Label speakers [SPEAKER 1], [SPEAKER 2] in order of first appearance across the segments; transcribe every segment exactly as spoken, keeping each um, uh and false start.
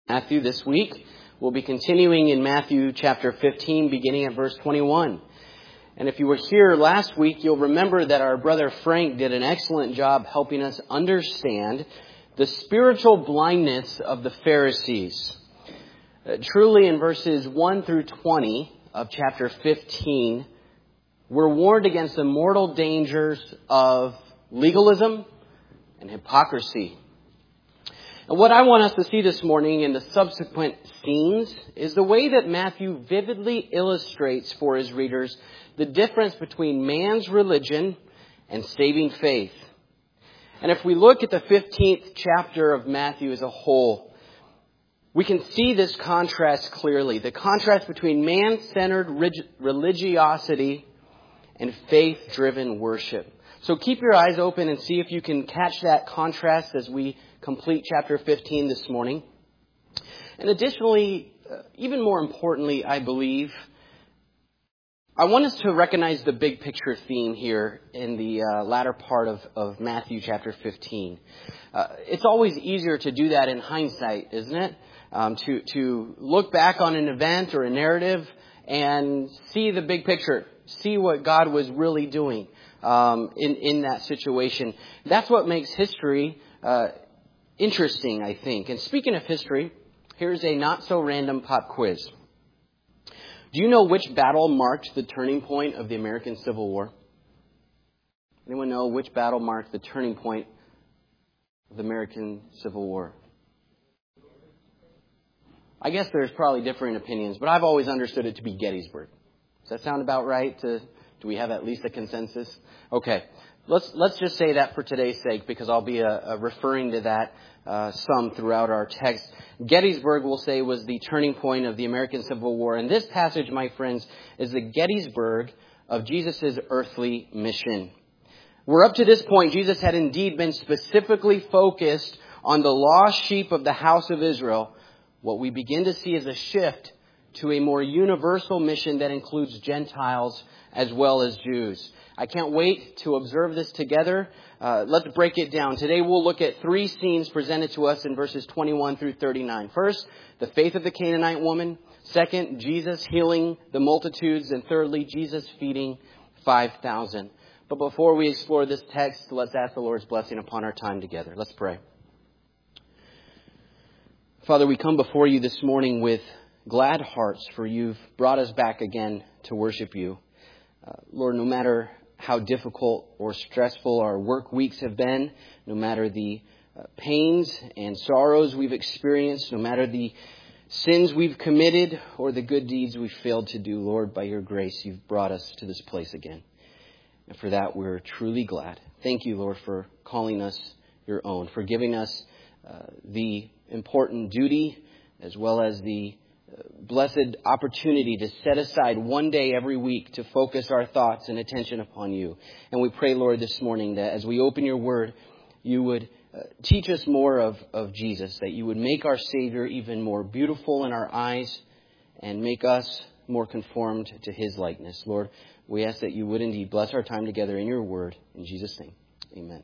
[SPEAKER 1] Matthew this week. We'll be continuing in Matthew chapter fifteen, beginning at verse twenty-one. And if you were here last week, you'll remember that our brother Frank did an excellent job helping us understand the spiritual blindness of the Pharisees. Uh, truly, in verses one through twenty of chapter fifteen, we're warned against the mortal dangers of legalism and hypocrisy. And what I want us to see this morning in the subsequent scenes is the way that Matthew vividly illustrates for his readers the difference between man's religion and saving faith. And if we look at the fifteenth chapter of Matthew as a whole, we can see this contrast clearly. The contrast between man-centered religiosity and faith-driven worship. So keep your eyes open and see if you can catch that contrast as we complete chapter fifteen this morning. And additionally, uh, even more importantly, I believe, I want us to recognize the big picture theme here in the uh, latter part of, of Matthew chapter fifteen. Uh, it's always easier to do that in hindsight, isn't it? Um, to, to look back on an event or a narrative and see the big picture, see what God was really doing um, in, in that situation. That's what makes history uh, interesting, I think. And speaking of history, here's a not-so-random pop quiz. Do you know which battle marked the turning point of the American Civil War? Anyone know which battle marked the turning point of the American Civil War? I guess there's probably differing opinions, but I've always understood it to be Gettysburg. Does that sound about right? To, do we have at least a consensus? Okay. Let's let's just say that for today's sake, because I'll be uh, uh, referring to that uh, some throughout our text. Gettysburg, we'll say, was the turning point of the American Civil War. And this passage, my friends, is the Gettysburg of Jesus' earthly mission. Where up to this point, Jesus had indeed been specifically focused on the lost sheep of the house of Israel. What we begin to see is a shift to a more universal mission that includes Gentiles as well as Jews. I can't wait to observe this together. Uh, let's break it down. Today we'll look at three scenes presented to us in verses twenty-one through thirty-nine. First, the faith of the Canaanite woman. Second, Jesus healing the multitudes. And thirdly, Jesus feeding five thousand. But before we explore this text, let's ask the Lord's blessing upon our time together. Let's pray. Father, we come before you this morning with glad hearts, for you've brought us back again to worship you. Uh, Lord, no matter how difficult or stressful our work weeks have been, no matter the uh, pains and sorrows we've experienced, no matter the sins we've committed or the good deeds we've failed to do, Lord, by your grace, you've brought us to this place again. And for that, we're truly glad. Thank you, Lord, for calling us your own, for giving us uh, the important duty as well as the blessed opportunity to set aside one day every week to focus our thoughts and attention upon you. And we pray, Lord, this morning that as we open your word, you would uh, teach us more of, of Jesus, that you would make our Savior even more beautiful in our eyes and make us more conformed to his likeness. Lord, we ask that you would indeed bless our time together in your word. In Jesus' name, amen.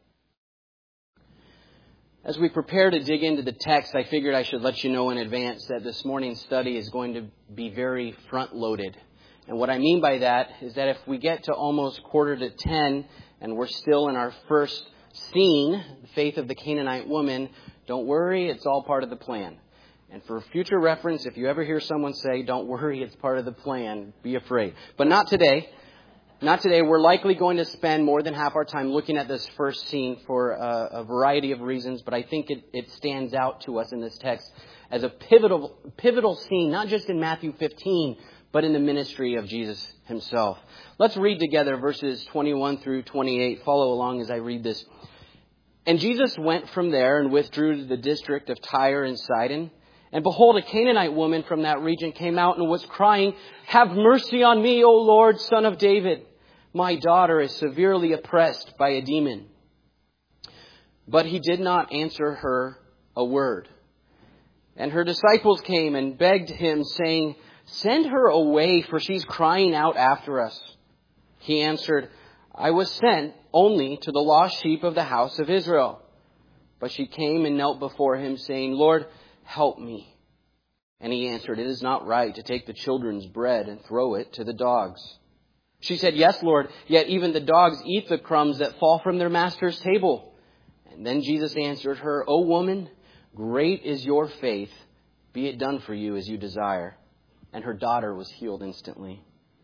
[SPEAKER 1] As we prepare to dig into the text, I figured I should let you know in advance that this morning's study is going to be very front-loaded. And what I mean by that is that if we get to almost quarter to ten and we're still in our first scene, the faith of the Canaanite woman, don't worry, it's all part of the plan. And for future reference, if you ever hear someone say, don't worry, it's part of the plan, be afraid. But not today. Not today. We're likely going to spend more than half our time looking at this first scene for a, a variety of reasons, but I think it, it stands out to us in this text as a pivotal, pivotal scene, not just in Matthew fifteen, but in the ministry of Jesus himself. Let's read together verses twenty-one through twenty-eight. Follow along as I read this. And Jesus went from there and withdrew to the district of Tyre and Sidon. And behold, a Canaanite woman from that region came out and was crying, "Have mercy on me, O Lord, Son of David. My daughter is severely oppressed by a demon." But he did not answer her a word. And her disciples came and begged him, saying, "Send her away, for she's crying out after us." He answered, "I was sent only to the lost sheep of the house of Israel." But she came and knelt before him, saying, "Lord, help me." And he answered, "It is not right to take the children's bread and throw it to the dogs." She said, "Yes, Lord, yet even the dogs eat the crumbs that fall from their master's table." And then Jesus answered her, "O woman, great is your faith. Be it done for you as you desire." And her daughter was healed instantly.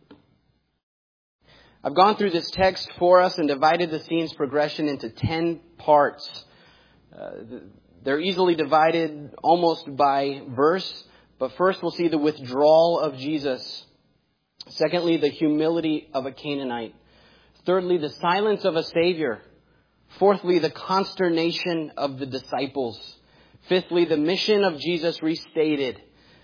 [SPEAKER 1] I've gone through this text for us and divided the scene's progression into ten parts. Uh, they're easily divided almost by verse. But first we'll see the withdrawal of Jesus. Secondly, the humility of a Canaanite. Thirdly, the silence of a Savior. Fourthly, the consternation of the disciples. Fifthly, the mission of Jesus restated.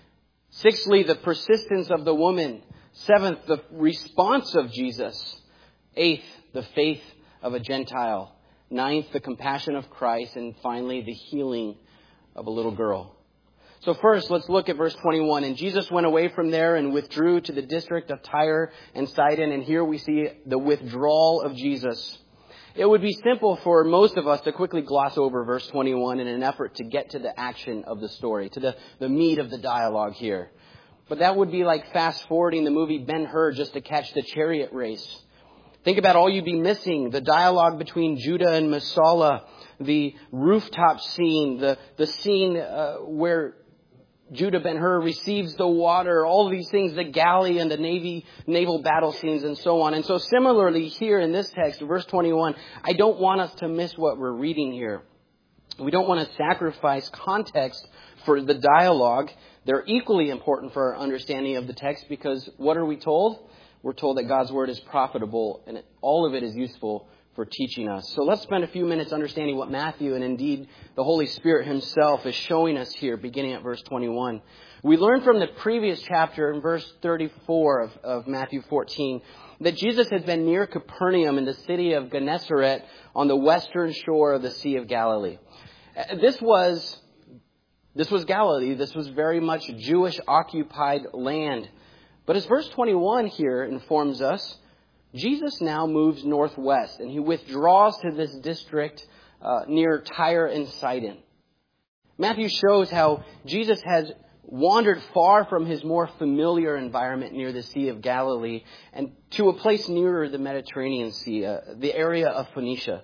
[SPEAKER 1] Sixthly, the persistence of the woman. Seventh, the response of Jesus. Eighth, the faith of a Gentile. Ninth, the compassion of Christ. And finally, the healing of a little girl. So first, let's look at verse twenty-one. "And Jesus went away from there and withdrew to the district of Tyre and Sidon." And here we see the withdrawal of Jesus. It would be simple for most of us to quickly gloss over verse twenty-one in an effort to get to the action of the story, to the, the meat of the dialogue here. But that would be like fast-forwarding the movie Ben-Hur just to catch the chariot race. Think about all you'd be missing: the dialogue between Judah and Messala, the rooftop scene, the, the scene uh, where Judah Ben-Hur receives the water, all of these things, the galley and the navy, naval battle scenes and so on. And so similarly here in this text, verse twenty-one, I don't want us to miss what we're reading here. We don't want to sacrifice context for the dialogue. They're equally important for our understanding of the text because what are we told? We're told that God's word is profitable and all of it is useful for teaching us. So let's spend a few minutes understanding what Matthew and indeed the Holy Spirit himself is showing us here, beginning at verse twenty-one. We learned from the previous chapter in verse thirty-four of, of Matthew fourteen that Jesus had been near Capernaum in the city of Gennesaret on the western shore of the Sea of Galilee. This was, this was Galilee. This was very much Jewish occupied land. But as verse twenty-one here informs us, Jesus now moves northwest and he withdraws to this district uh, near Tyre and Sidon. Matthew shows how Jesus has wandered far from his more familiar environment near the Sea of Galilee and to a place nearer the Mediterranean Sea, uh, the area of Phoenicia.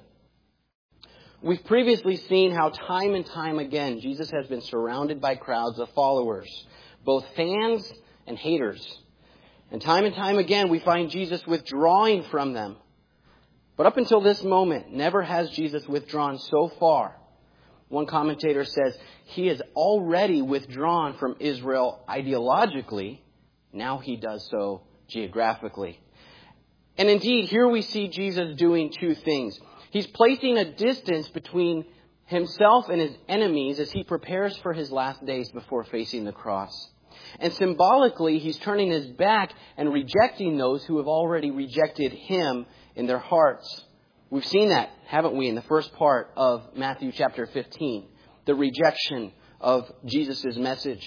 [SPEAKER 1] We've previously seen how time and time again Jesus has been surrounded by crowds of followers, both fans and haters. And time and time again, we find Jesus withdrawing from them. But up until this moment, never has Jesus withdrawn so far. One commentator says he has already withdrawn from Israel ideologically. Now he does so geographically. And indeed, here we see Jesus doing two things. He's placing a distance between himself and his enemies as he prepares for his last days before facing the cross. And symbolically, he's turning his back and rejecting those who have already rejected him in their hearts. We've seen that, haven't we, in the first part of Matthew chapter fifteen, the rejection of Jesus' message.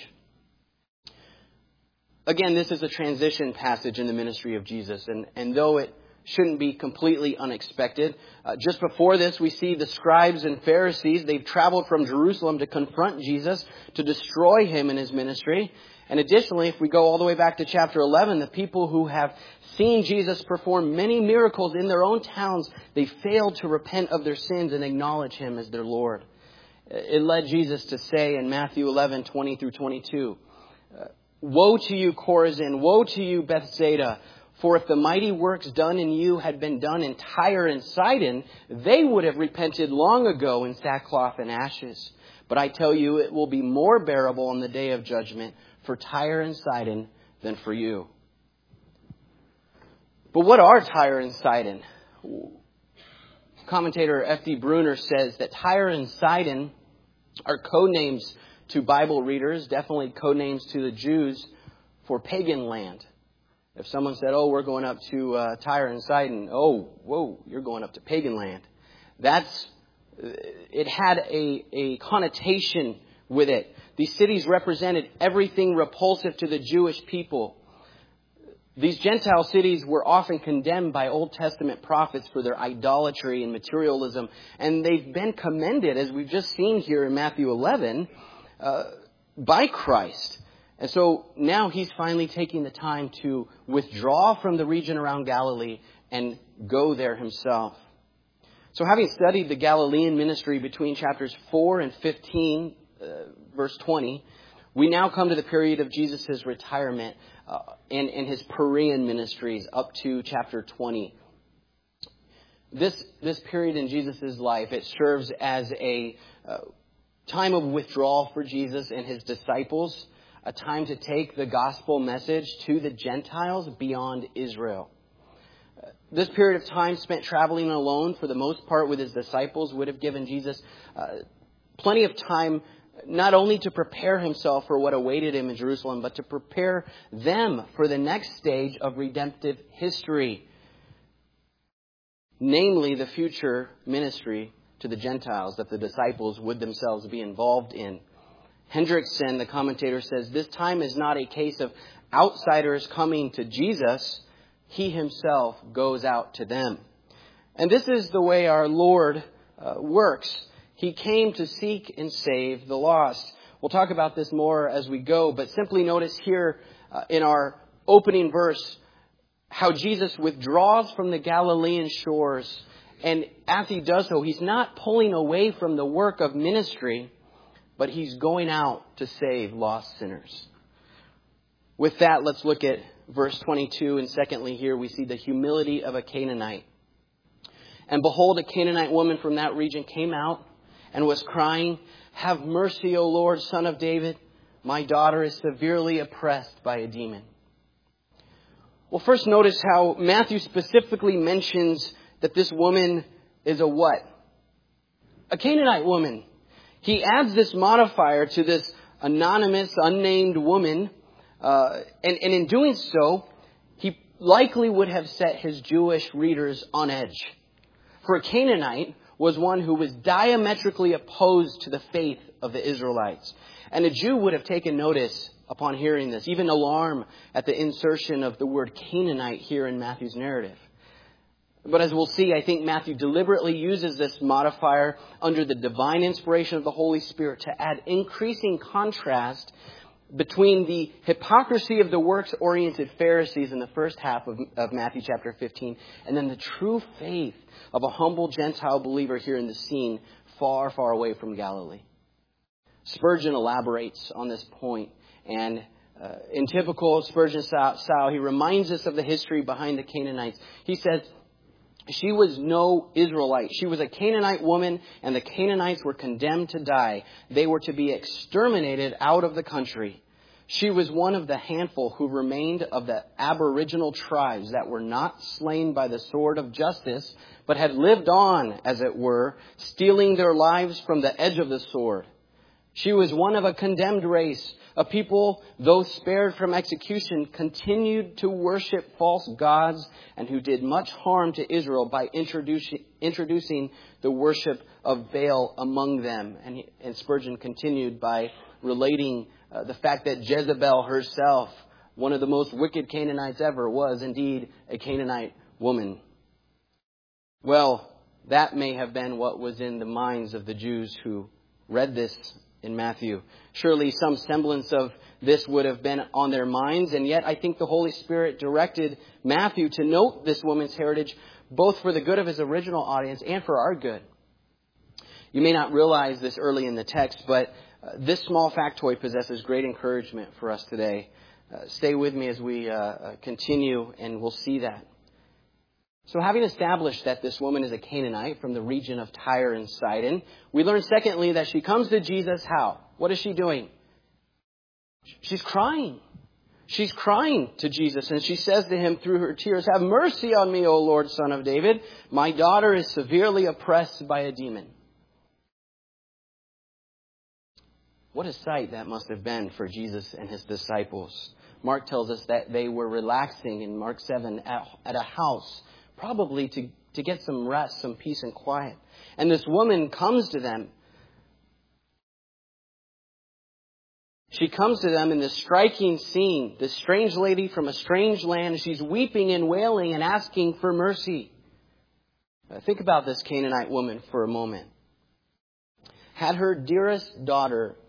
[SPEAKER 1] Again, this is a transition passage in the ministry of Jesus, and, and though it shouldn't be completely unexpected, uh, just before this, we see the scribes and Pharisees. They've traveled from Jerusalem to confront Jesus, to destroy him in his ministry. And additionally, if we go all the way back to chapter eleven, the people who have seen Jesus perform many miracles in their own towns, they failed to repent of their sins and acknowledge him as their Lord. It led Jesus to say in Matthew eleven, twenty through twenty-two, "Woe to you, Chorazin! Woe to you, Bethsaida! For if the mighty works done in you had been done in Tyre and Sidon, they would have repented long ago in sackcloth and ashes. But I tell you, it will be more bearable on the day of judgment for Tyre and Sidon than for you." But what are Tyre and Sidon? Commentator F D Bruner says that Tyre and Sidon are code names to Bible readers, definitely code names to the Jews for pagan land. If someone said, "Oh, we're going up to uh, Tyre and Sidon," oh, whoa, you're going up to pagan land. That's, it had a, a connotation with it. These cities represented everything repulsive to the Jewish people. These Gentile cities were often condemned by Old Testament prophets for their idolatry and materialism. And they've been commended, as we've just seen here in Matthew eleven, uh, by Christ. And so now he's finally taking the time to withdraw from the region around Galilee and go there himself. So having studied the Galilean ministry between chapters four and fifteen, uh, verse twenty, we now come to the period of Jesus' retirement uh, and, and his Perean ministries up to chapter twenty. This, this period in Jesus' life, it serves as a uh, time of withdrawal for Jesus and his disciples, a time to take the gospel message to the Gentiles beyond Israel. This period of time spent traveling alone, for the most part with his disciples, would have given Jesus uh, plenty of time not only to prepare himself for what awaited him in Jerusalem, but to prepare them for the next stage of redemptive history, namely the future ministry to the Gentiles that the disciples would themselves be involved in. Hendrickson, the commentator, says this time is not a case of outsiders coming to Jesus. He himself goes out to them. And this is the way our Lord uh, works. He came to seek and save the lost. We'll talk about this more as we go, but simply notice here uh, in our opening verse how Jesus withdraws from the Galilean shores. And as he does so, he's not pulling away from the work of ministry, but he's going out to save lost sinners. With that, let's look at verse twenty-two. And secondly, here we see the humility of a Canaanite. And behold, a Canaanite woman from that region came out and was crying, "Have mercy, O Lord, Son of David. My daughter is severely oppressed by a demon." Well, first notice how Matthew specifically mentions that this woman is a what? A Canaanite woman. He adds this modifier to this anonymous, unnamed woman. Uh, and, and in doing so, he likely would have set his Jewish readers on edge. For a Canaanite was one who was diametrically opposed to the faith of the Israelites. And a Jew would have taken notice upon hearing this, even alarm at the insertion of the word Canaanite here in Matthew's narrative. But as we'll see, I think Matthew deliberately uses this modifier under the divine inspiration of the Holy Spirit to add increasing contrast between the hypocrisy of the works-oriented Pharisees in the first half of, of Matthew chapter fifteen, and then the true faith of a humble Gentile believer here in the scene far, far away from Galilee. Spurgeon elaborates on this point, and uh, in typical Spurgeon style, he reminds us of the history behind the Canaanites. He says, she was no Israelite. She was a Canaanite woman, and the Canaanites were condemned to die. They were to be exterminated out of the country. She was one of the handful who remained of the aboriginal tribes that were not slain by the sword of justice, but had lived on, as it were, stealing their lives from the edge of the sword. She was one of a condemned race, a people, though spared from execution, continued to worship false gods, and who did much harm to Israel by introducing, introducing the worship of Baal among them. And, he, and Spurgeon continued by relating uh, the fact that Jezebel herself, one of the most wicked Canaanites ever, was indeed a Canaanite woman. Well, that may have been what was in the minds of the Jews who read this in Matthew. Surely some semblance of this would have been on their minds, and yet I think the Holy Spirit directed Matthew to note this woman's heritage, both for the good of his original audience and for our good. You may not realize this early in the text, but uh, this small factoid possesses great encouragement for us today. Uh, stay with me as we uh, uh, continue, and we'll see that. So having established that this woman is a Canaanite from the region of Tyre and Sidon, we learn secondly that she comes to Jesus how? What is she doing? She's crying. She's crying to Jesus, and she says to him through her tears, "Have mercy on me, O Lord, Son of David. My daughter is severely oppressed by a demon." What a sight that must have been for Jesus and his disciples. Mark tells us that they were relaxing in Mark seven at, at a house, probably to, to get some rest, some peace and quiet. And this woman comes to them. She comes to them in this striking scene, this strange lady from a strange land. She's weeping and wailing and asking for mercy. Now, think about this Canaanite woman for a moment. Had her dearest daughter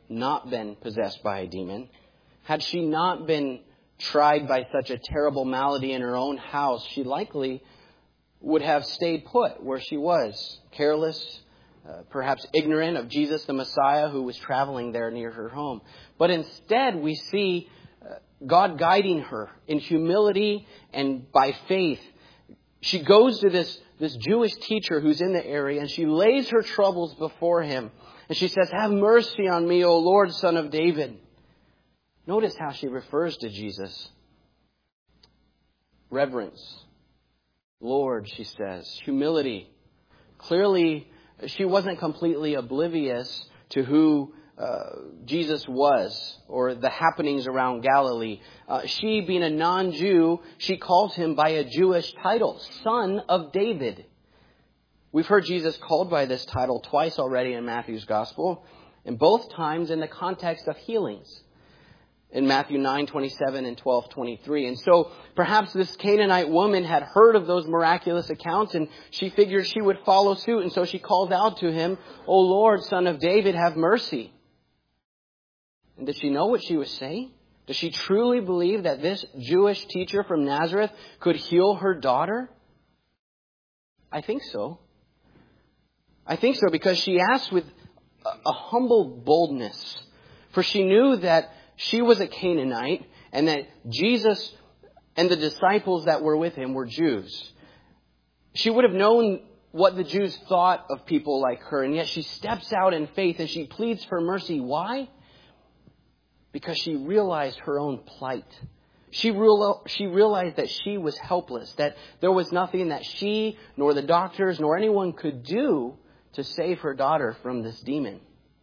[SPEAKER 1] not been possessed by a demon, had she not been tried by such a terrible malady in her own house, she likely would have stayed put where she was, careless, uh, perhaps ignorant of Jesus the Messiah who was traveling there near her home. But instead, we see uh, God guiding her in humility and by faith. She goes to this, this Jewish teacher who's in the area, and she lays her troubles before him. And she says, "Have mercy on me, O Lord, Son of David." Notice how she refers to Jesus. Reverence. Lord, she says. Humility. Clearly, she wasn't completely oblivious to who uh, Jesus was or the happenings around Galilee. Uh, she, being a non-Jew, she calls him by a Jewish title, Son of David. We've heard Jesus called by this title twice already in Matthew's Gospel, and both times in the context of healings. In Matthew nine twenty-seven and twelve twenty-three. And so perhaps this Canaanite woman had heard of those miraculous accounts, and she figured she would follow suit. And so she called out to him, "O Lord, Son of David, have mercy." And did she know what she was saying? Does she truly believe that this Jewish teacher from Nazareth could heal her daughter? I think so. I think so because she asked with a humble boldness. For she knew that she was a Canaanite and that Jesus and the disciples that were with him were Jews. She would have known what the Jews thought of people like her, and yet she steps out in faith and she pleads for mercy. Why? Because she realized her own plight. She real, she realized that she was helpless, that there was nothing that she, nor the doctors, nor anyone could do to save her daughter from this demon.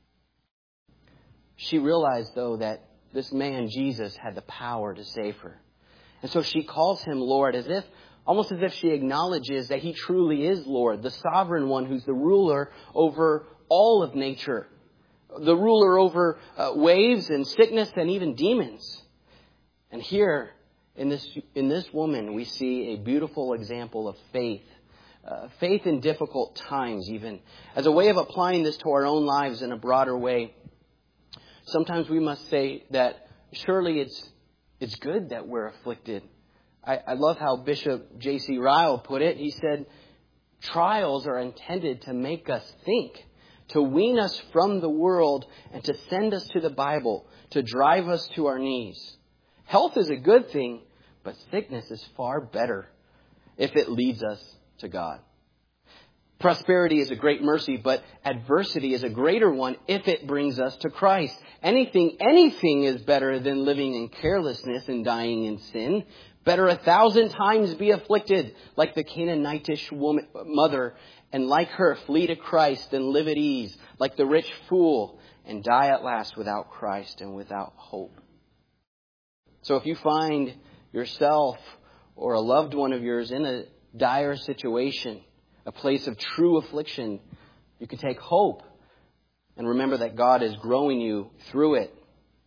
[SPEAKER 1] She realized, though, that this man, Jesus, had the power to save her. And so she calls him Lord, as if, almost as if she acknowledges that he truly is Lord, the sovereign one who's the ruler over all of nature, the ruler over uh, waves and sickness and even demons. And here, in this, in this woman, we see a beautiful example of faith. Uh, faith in difficult times, even. As a way of applying this to our own lives in a broader way, sometimes we must say that surely it's it's good that we're afflicted. I, I love how Bishop J C Ryle put it. He said, trials are intended to make us think, to wean us from the world, and to send us to the Bible, to drive us to our knees. Health is a good thing, but sickness is far better if it leads us to God. Prosperity is a great mercy, but adversity is a greater one if it brings us to Christ. Anything, anything is better than living in carelessness and dying in sin. Better a thousand times be afflicted like the Canaanitish woman, mother, and like her flee to Christ and live at ease, like the rich fool, and die at last without Christ and without hope. So if you find yourself or a loved one of yours in a dire situation, a place of true affliction, you can take hope and remember that God is growing you through it.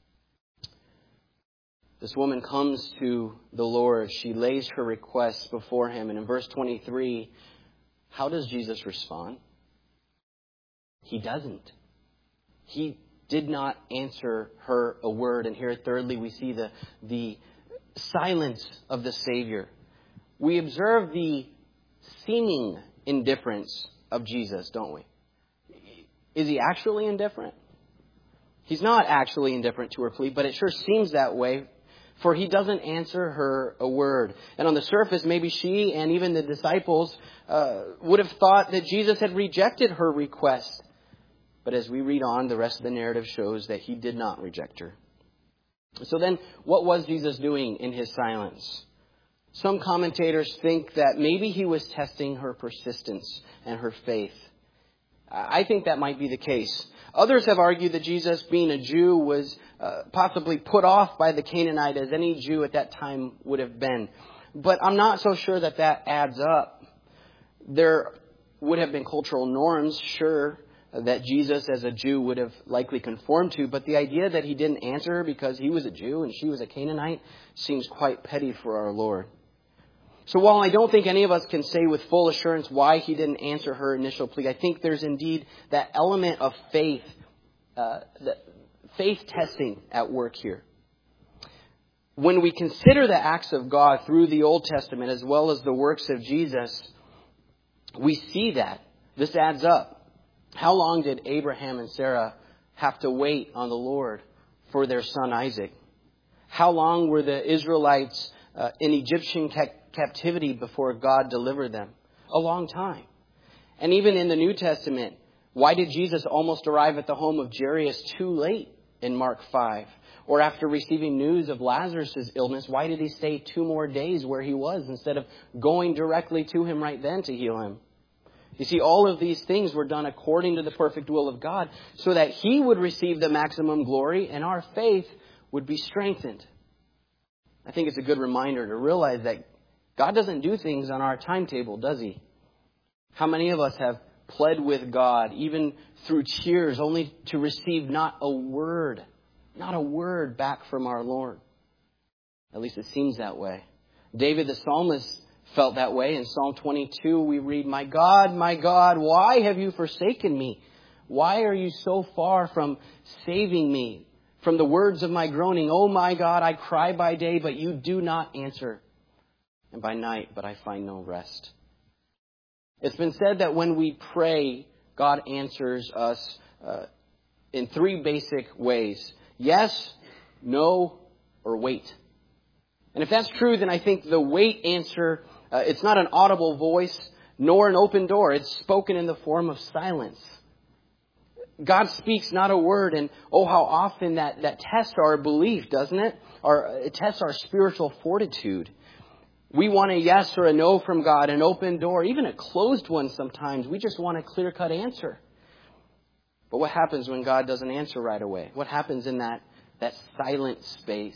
[SPEAKER 1] This woman comes to the Lord. She lays her requests before him. And in verse twenty-three, how does Jesus respond? He doesn't. He did not answer her a word. And here, thirdly, we see the, the silence of the Savior. We observe the seeming indifference of Jesus, don't we? Is he actually indifferent? He's not actually indifferent to her plea, but it sure seems that way, for he doesn't answer her a word. And on the surface, maybe she and even the disciples uh, would have thought that Jesus had rejected her request. But as we read on, the rest of the narrative shows that he did not reject her. So then, what was Jesus doing in his silence? Some commentators think that maybe he was testing her persistence and her faith. I think that might be the case. Others have argued that Jesus, being a Jew, was uh, possibly put off by the Canaanite as any Jew at that time would have been. But I'm not so sure that that adds up. There would have been cultural norms, sure, that Jesus as a Jew would have likely conformed to. But the idea that he didn't answer her because he was a Jew and she was a Canaanite seems quite petty for our Lord. So while I don't think any of us can say with full assurance why he didn't answer her initial plea, I think there's indeed that element of faith, uh, that faith testing at work here. When we consider the acts of God through the Old Testament as well as the works of Jesus, we see that. This adds up. How long did Abraham and Sarah have to wait on the Lord for their son Isaac? How long were the Israelites uh, in Egyptian ca- captivity before God delivered them? A long time. And even in the New Testament, why did Jesus almost arrive at the home of Jairus too late in Mark five? Or after receiving news of Lazarus' illness, why did he stay two more days where he was instead of going directly to him right then to heal him? You see, all of these things were done according to the perfect will of God so that he would receive the maximum glory and our faith would be strengthened. I think it's a good reminder to realize that God doesn't do things on our timetable, does he? How many of us have pled with God, even through tears, only to receive not a word, not a word back from our Lord? At least it seems that way. David the psalmist felt that way. In Psalm twenty-two, we read, "My God, my God, why have you forsaken me? Why are you so far from saving me? From the words of my groaning, oh my God, I cry by day, but you do not answer. And by night, but I find no rest." It's been said that when we pray, God answers us uh, in three basic ways. Yes, no, or wait. And if that's true, then I think the wait answer, uh, it's not an audible voice, nor an open door. It's spoken in the form of silence. God speaks not a word, and oh, how often that, that tests our belief, doesn't it? Or it tests our spiritual fortitude. We want a yes or a no from God, an open door, even a closed one sometimes. We just want a clear-cut answer. But what happens when God doesn't answer right away? What happens in that, that silent space?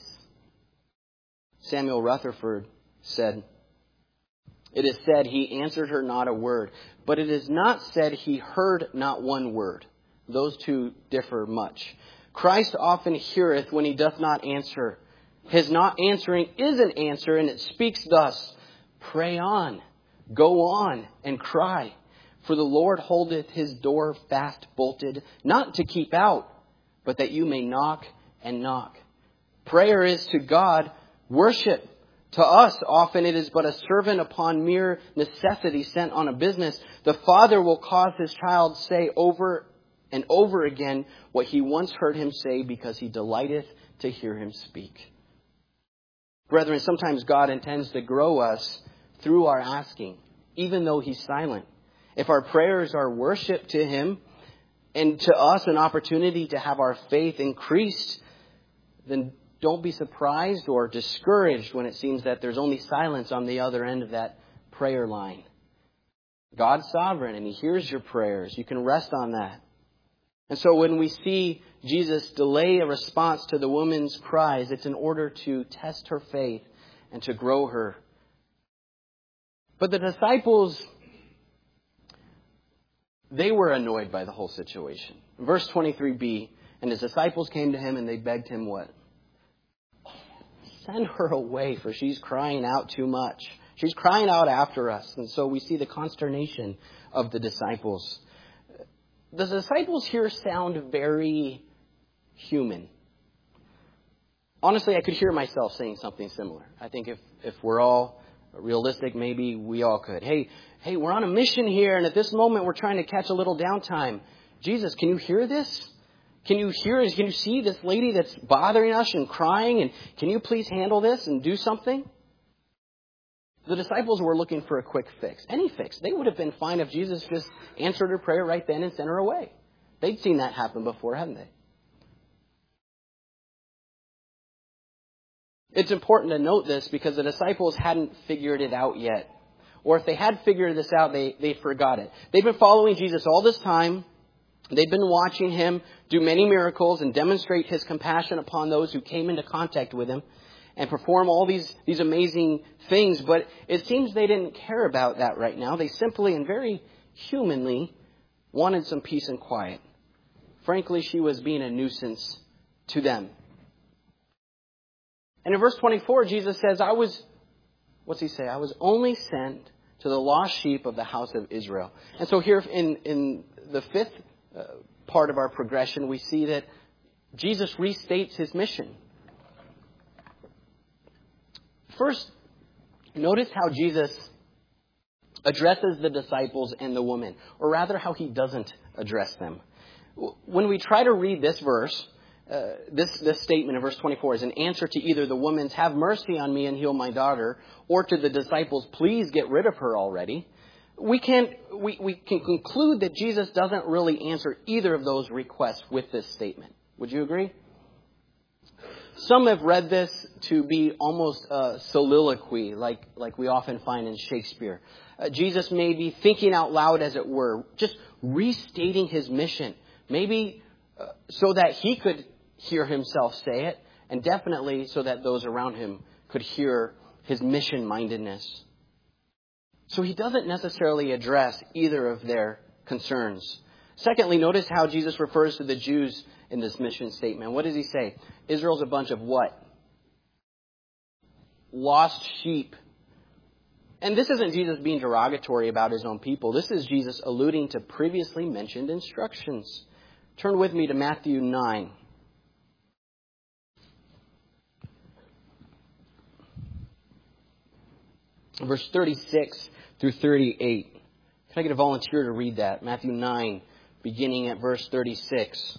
[SPEAKER 1] Samuel Rutherford said, "It is said he answered her not a word, but it is not said he heard not one word." Those two differ much. Christ often heareth when he doth not answer. His not answering is an answer, and it speaks thus: "Pray on, go on, and cry. For the Lord holdeth his door fast bolted, not to keep out, but that you may knock and knock." Prayer is to God worship. To us, often it is but a servant upon mere necessity sent on a business. The Father will cause his child say over and over again what he once heard him say, because he delighteth to hear him speak. Brethren, sometimes God intends to grow us through our asking, even though he's silent. If our prayers are worship to him, and to us an opportunity to have our faith increased, then don't be surprised or discouraged when it seems that there's only silence on the other end of that prayer line. God's sovereign and he hears your prayers. You can rest on that. And so when we see Jesus delay a response to the woman's cries, it's in order to test her faith and to grow her. But the disciples, they were annoyed by the whole situation. Verse twenty-three b, "And his disciples came to him and they begged him" what? "Send her away, for she's crying out too much. She's crying out after us." And so we see the consternation of the disciples. The disciples here sound very human. Honestly, I could hear myself saying something similar. I think if, if we're all realistic, maybe we all could. Hey, hey, we're on a mission here, and at this moment we're trying to catch a little downtime. Jesus, can you hear this? Can you hear it? Can you see this lady that's bothering us and crying? And can you please handle this and do something? The disciples were looking for a quick fix. Any fix. They would have been fine if Jesus just answered her prayer right then and sent her away. They'd seen that happen before, hadn't they? It's important to note this because the disciples hadn't figured it out yet. Or if they had figured this out, they, they forgot it. They've been following Jesus all this time. They've been watching him do many miracles and demonstrate his compassion upon those who came into contact with him and perform all these, these amazing things. But it seems they didn't care about that right now. They simply and very humanly wanted some peace and quiet. Frankly, she was being a nuisance to them. And in verse twenty-four, Jesus says, I was, what's he say? I was only sent to the lost sheep of the house of Israel. And so here in, in the fifth uh, part of our progression, we see that Jesus restates his mission. First, notice how Jesus addresses the disciples and the woman, or rather how he doesn't address them. When we try to read this verse, uh, this, this statement in verse twenty-four is an answer to either the woman's "have mercy on me and heal my daughter," or to the disciples' "please get rid of her already," we can, we, we can conclude that Jesus doesn't really answer either of those requests with this statement. Would you agree? Some have read this to be almost a soliloquy, like, like we often find in Shakespeare. Uh, Jesus may be thinking out loud, as it were, just restating his mission. Maybe uh, so that he could hear himself say it, and definitely so that those around him could hear his mission-mindedness. So he doesn't necessarily address either of their concerns. Secondly, notice how Jesus refers to the Jews in this mission statement. What does he say? Israel's a bunch of what? Lost sheep. And this isn't Jesus being derogatory about his own people. This is Jesus alluding to previously mentioned instructions. Turn with me to Matthew nine. Verse thirty-six through thirty-eight. Can I get a volunteer to read that? Matthew nine, beginning at verse thirty-six.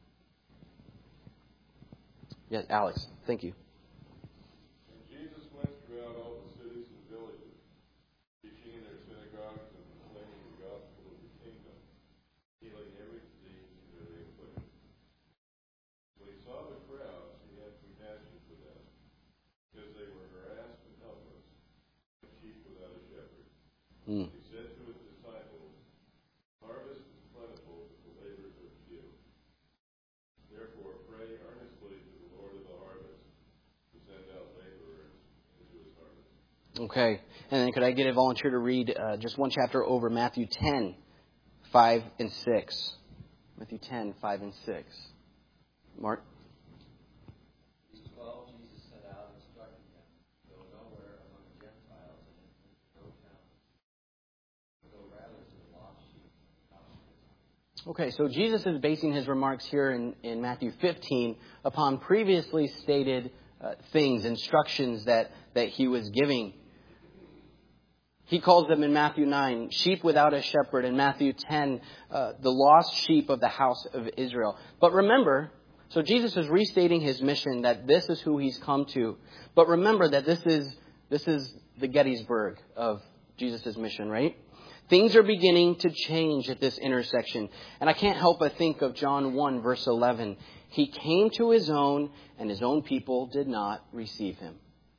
[SPEAKER 1] Yes, Alex. Thank you.
[SPEAKER 2] And Jesus went throughout all the cities and villages, teaching in their synagogues and proclaiming the gospel of the kingdom, healing every disease and every affliction. When he saw the crowds, he had compassion for them, because they were harassed and helpless, like sheep without a shepherd.
[SPEAKER 1] Mm.
[SPEAKER 2] He said to his disciples, "Harvest is plentiful, but the laborers are few. Therefore, pray earnestly to the Lord of the harvest to send out laborers into his harvest."
[SPEAKER 1] Okay. And then could I get a volunteer to read uh, just one chapter over, Matthew ten, five and six. Matthew ten, five and six. Mark?
[SPEAKER 3] These twelve Jesus sent out, instructing them, "Go nowhere among the Gentiles and enter no town, but go rather to the lost sheep of the house of Israel."
[SPEAKER 1] Okay, so Jesus is basing his remarks here in, in Matthew fifteen upon previously stated uh, things, instructions that, that he was giving. He calls them in Matthew nine, sheep without a shepherd. In Matthew ten, uh, the lost sheep of the house of Israel. But remember, so Jesus is restating his mission, that this is who he's come to. But remember that this is, this is the Gettysburg of Jesus' mission, right? Things are beginning to change at this intersection. And I can't help but think of John one, verse eleven. He came to his own, and his own people did not receive him.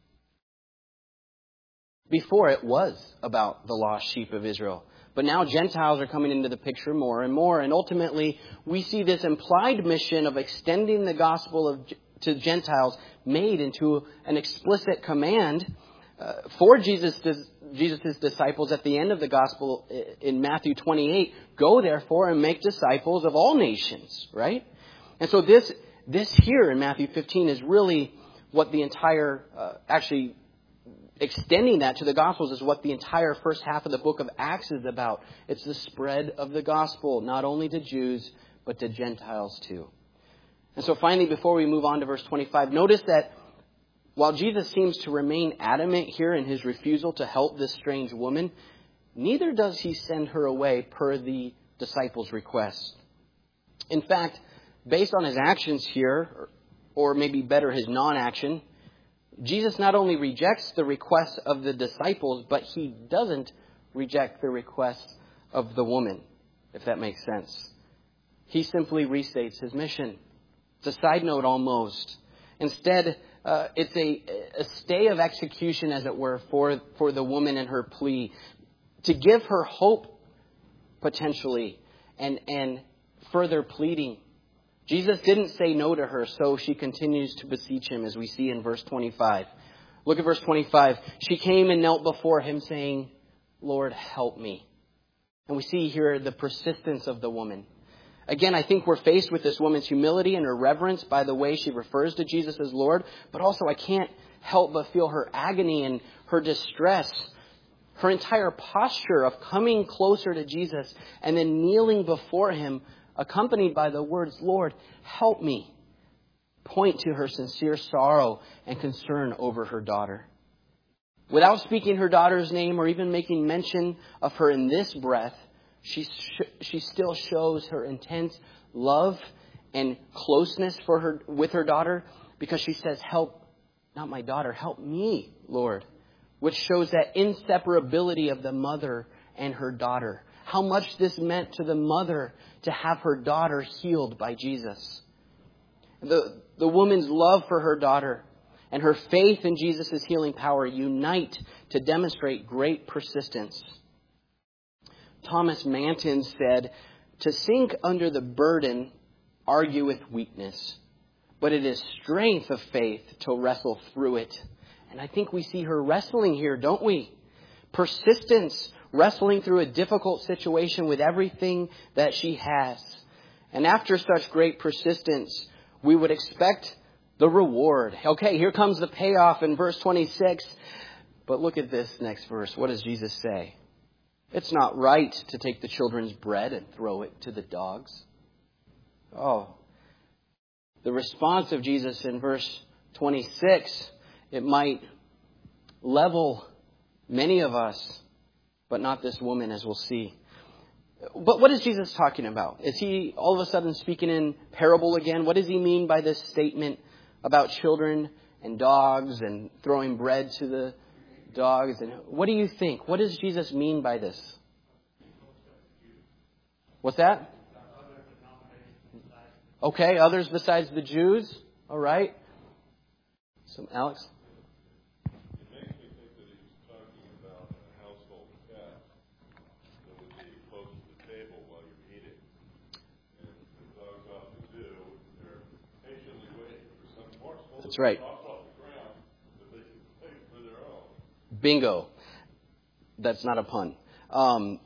[SPEAKER 1] Before, it was about the lost sheep of Israel. But now Gentiles are coming into the picture more and more. And ultimately, we see this implied mission of extending the gospel of, to Gentiles made into an explicit command uh, for Jesus' Jesus' disciples at the end of the gospel in Matthew twenty-eight. Go therefore and make disciples of all nations, right? And so this, this here in Matthew fifteen is really what the entire, uh, actually, extending that to the Gospels is what the entire first half of the book of Acts is about. It's the spread of the gospel, not only to Jews, but to Gentiles too. And so finally, before we move on to verse twenty-five, notice that while Jesus seems to remain adamant here in his refusal to help this strange woman, neither does he send her away per the disciples' request. In fact, based on his actions here, or maybe better, his non-action, Jesus not only rejects the request of the disciples, but he doesn't reject the request of the woman, if that makes sense. He simply restates his mission. It's a side note almost. Instead, uh, it's a, a stay of execution, as it were, for, for the woman and her plea, to give her hope, potentially, and, and further pleading. Jesus didn't say no to her, so she continues to beseech him, as we see in verse twenty-five. Look at verse twenty-five. She came and knelt before him, saying, "Lord, help me." And we see here the persistence of the woman. Again, I think we're faced with this woman's humility and her reverence by the way she refers to Jesus as Lord. But also, I can't help but feel her agony and her distress. Her entire posture of coming closer to Jesus and then kneeling before him, accompanied by the words, "Lord, help me." point to her sincere sorrow and concern over her daughter. Without speaking her daughter's name or even making mention of her in this breath, she sh- she still shows her intense love and closeness for her with her daughter, because she says, "Help, not my daughter, help me, Lord," which shows that inseparability of the mother and her daughter. How much this meant to the mother to have her daughter healed by Jesus. The, the woman's love for her daughter and her faith in Jesus' healing power unite to demonstrate great persistence. Thomas Manton said, "To sink under the burden argueth weakness, but it is strength of faith to wrestle through it." And I think we see her wrestling here, don't we? Persistence, wrestling through a difficult situation with everything that she has. And after such great persistence, we would expect the reward. Okay, here comes the payoff in verse twenty-six. But look at this next verse. What does Jesus say? "It's not right to take the children's bread and throw it to the dogs." Oh, the response of Jesus in verse twenty-six, it might level many of us, but not this woman, as we'll see. But what is Jesus talking about? Is he all of a sudden speaking in parable again? What does he mean by this statement about children and dogs and throwing bread to the dogs? And what do you think? What does Jesus mean by this? What's that? Okay, others besides the Jews. All right. Some Alex?
[SPEAKER 2] It makes me think that he was talking about a household cat that would be close to the table while you're eating. And the dogs often do, they're patiently waiting for some morsel.
[SPEAKER 1] That's right.
[SPEAKER 2] Off off the ground that they can take for their own.
[SPEAKER 1] Bingo. That's not a pun. Um,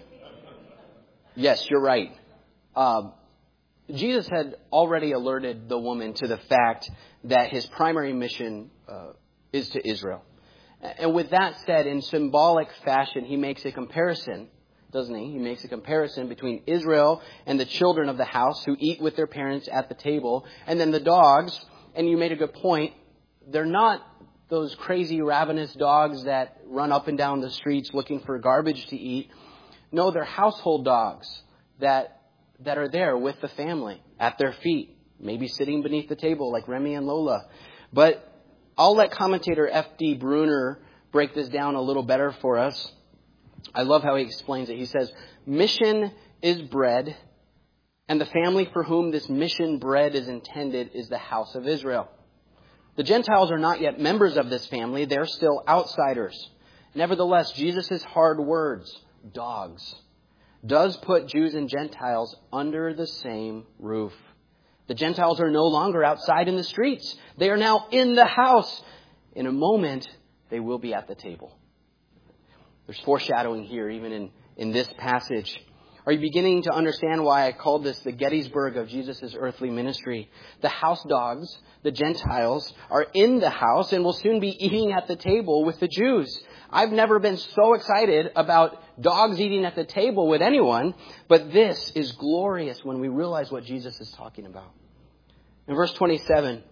[SPEAKER 1] yes, you're right. Uh, Jesus had already alerted the woman to the fact that his primary mission uh, is to Israel. And with that said, in symbolic fashion, he makes a comparison, doesn't he? He makes a comparison between Israel and the children of the house who eat with their parents at the table, and then the dogs. And you made a good point. They're not those crazy ravenous dogs that run up and down the streets looking for garbage to eat. No, they're household dogs that that are there with the family at their feet, maybe sitting beneath the table like Remy and Lola. But I'll let commentator F D Bruner break this down a little better for us. I love how he explains it. He says, mission is bread, and the family for whom this mission bread is intended is the house of Israel. The Gentiles are not yet members of this family. They're still outsiders. Nevertheless, Jesus' hard words, dogs, does put Jews and Gentiles under the same roof. The Gentiles are no longer outside in the streets. They are now in the house. In a moment, they will be at the table. There's foreshadowing here, even in, in this passage. Are you beginning to understand why I called this the Gettysburg of Jesus' earthly ministry? The house dogs, the Gentiles, are in the house and will soon be eating at the table with the Jews. I've never been so excited about dogs eating at the table with anyone, but this is glorious when we realize what Jesus is talking about. In verse twenty-seven,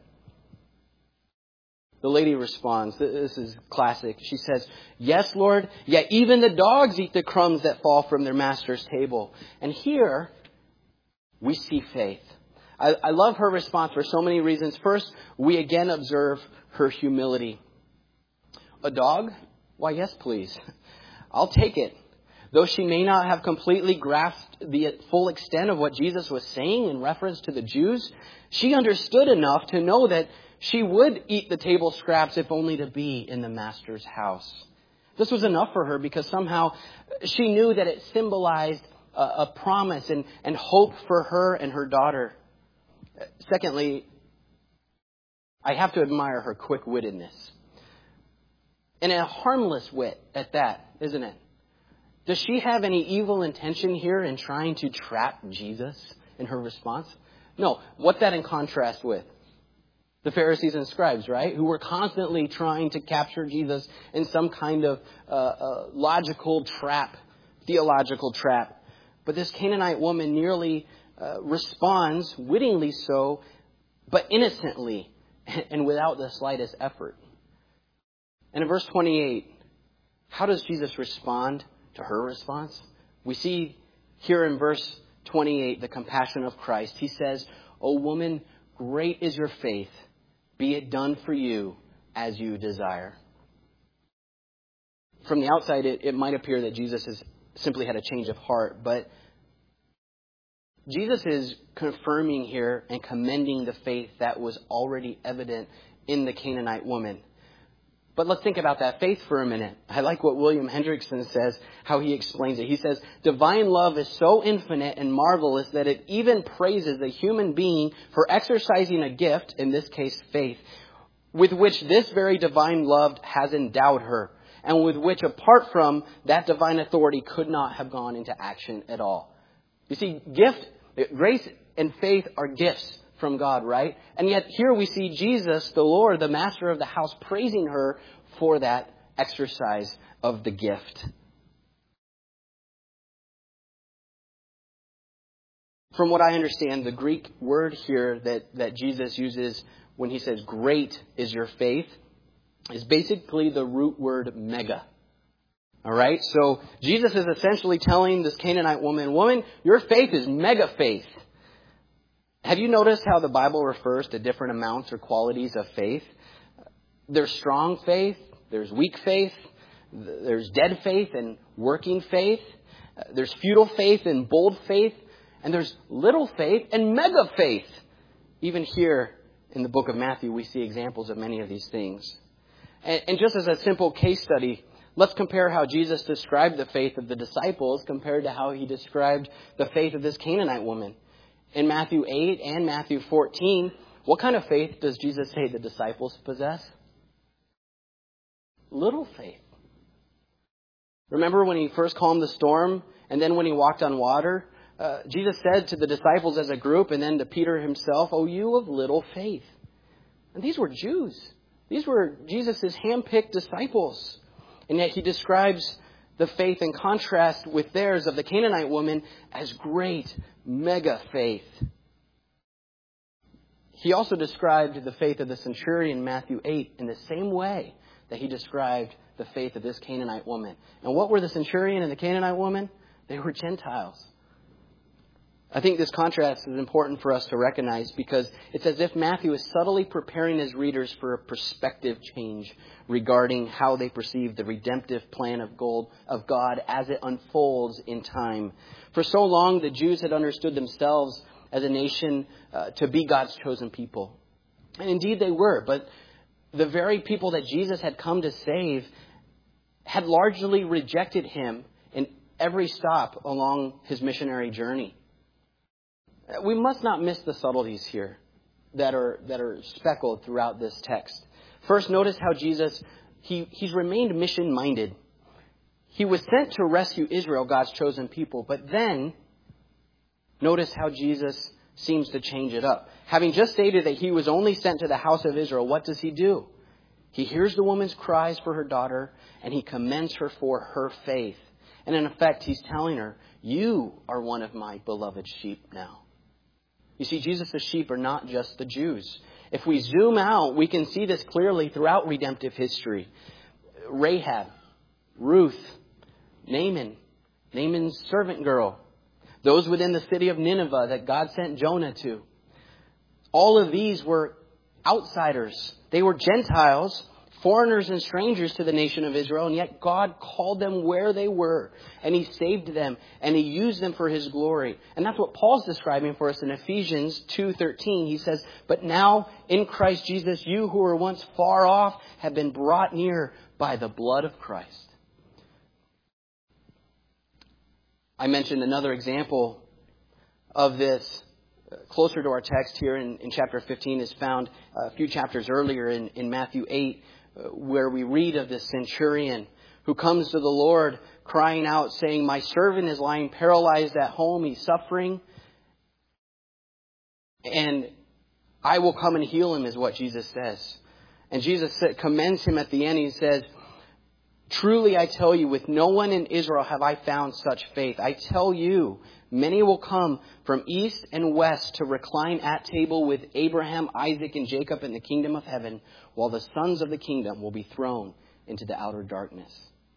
[SPEAKER 1] the lady responds. This is classic. She says, "Yes, Lord, yet even the dogs eat the crumbs that fall from their master's table." And here we see faith. I, I love her response for so many reasons. First, we again observe her humility. A dog? Why, yes, please. I'll take it. Though she may not have completely grasped the full extent of what Jesus was saying in reference to the Jews, she understood enough to know that she would eat the table scraps if only to be in the master's house. This was enough for her because somehow she knew that it symbolized a, a promise and, and hope for her and her daughter. Secondly, I have to admire her quick-wittedness. And a harmless wit at that, isn't it? Does she have any evil intention here in trying to trap Jesus in her response? No. What's that in contrast with? The Pharisees and scribes, right? Who were constantly trying to capture Jesus in some kind of uh, uh, logical trap, theological trap. But this Canaanite woman nearly uh, responds, wittingly so, but innocently and without the slightest effort. And in verse twenty-eight, how does Jesus respond to her response? We see here in verse twenty-eight the compassion of Christ. He says, "O woman, great is your faith. Be it done for you as you desire." From the outside, it, it might appear that Jesus has simply had a change of heart, but Jesus is confirming here and commending the faith that was already evident in the Canaanite woman. But let's think about that faith for a minute. I like what William Hendrickson says, how he explains it. He says, divine love is so infinite and marvelous that it even praises a human being for exercising a gift, in this case faith, with which this very divine love has endowed her, and with which, apart from that divine authority, could not have gone into action at all. You see, gift, grace and faith are gifts from God, right? And yet here we see Jesus, the Lord, the master of the house, praising her for that exercise of the gift. From what I understand, the Greek word here that, that Jesus uses when he says, great is your faith, is basically the root word mega. All right? So Jesus is essentially telling this Canaanite woman, woman, your faith is mega faith. Have you noticed how the Bible refers to different amounts or qualities of faith? There's strong faith, there's weak faith, there's dead faith and working faith, there's futile faith and bold faith, and there's little faith and mega faith. Even here in the book of Matthew, we see examples of many of these things. And, and just as a simple case study, let's compare how Jesus described the faith of the disciples compared to how he described the faith of this Canaanite woman. In Matthew eight and Matthew fourteen, what kind of faith does Jesus say the disciples possess? Little faith. Remember when he first calmed the storm and then when he walked on water? Uh, Jesus said to the disciples as a group and then to Peter himself, "O you of little faith." And these were Jews. These were Jesus' hand-picked disciples. And yet he describes the faith in contrast with theirs of the Canaanite woman as great, mega faith. He also described the faith of the centurion in Matthew eight in the same way that he described the faith of this Canaanite woman. And what were the centurion and the Canaanite woman? They were Gentiles. I think this contrast is important for us to recognize because it's as if Matthew is subtly preparing his readers for a perspective change regarding how they perceive the redemptive plan of gold of God as it unfolds in time. For so long, the Jews had understood themselves as a nation uh, to be God's chosen people. And indeed they were, but the very people that Jesus had come to save had largely rejected him in every stop along his missionary journey. We must not miss the subtleties here that are that are speckled throughout this text. First, notice how Jesus, he, he's remained mission-minded. He was sent to rescue Israel, God's chosen people. But then, notice how Jesus seems to change it up. Having just stated that he was only sent to the house of Israel, what does he do? He hears the woman's cries for her daughter, and he commends her for her faith. And in effect, he's telling her, you are one of my beloved sheep now. You see, Jesus' sheep are not just the Jews. If we zoom out, we can see this clearly throughout redemptive history. Rahab, Ruth, Naaman, Naaman's servant girl, those within the city of Nineveh that God sent Jonah to. All of these were outsiders. They were Gentiles, foreigners and strangers to the nation of Israel, and yet God called them where they were, and he saved them, and he used them for his glory. And that's what Paul's describing for us in Ephesians two thirteen. He says, "But now in Christ Jesus, you who were once far off have been brought near by the blood of Christ." I mentioned another example of this closer to our text here in, in chapter fifteen is found a few chapters earlier in, in Matthew eight, where we read of this centurion who comes to the Lord crying out, saying, "My servant is lying paralyzed at home. He's suffering. And I will come and heal him," is what Jesus says. And Jesus commends him at the end. He says, Truly, I tell you, with no one in Israel have I found such faith. I tell you, many will come from east and west to recline at table with Abraham, Isaac, and Jacob in the kingdom of heaven, while the sons of the kingdom will be thrown into the outer darkness.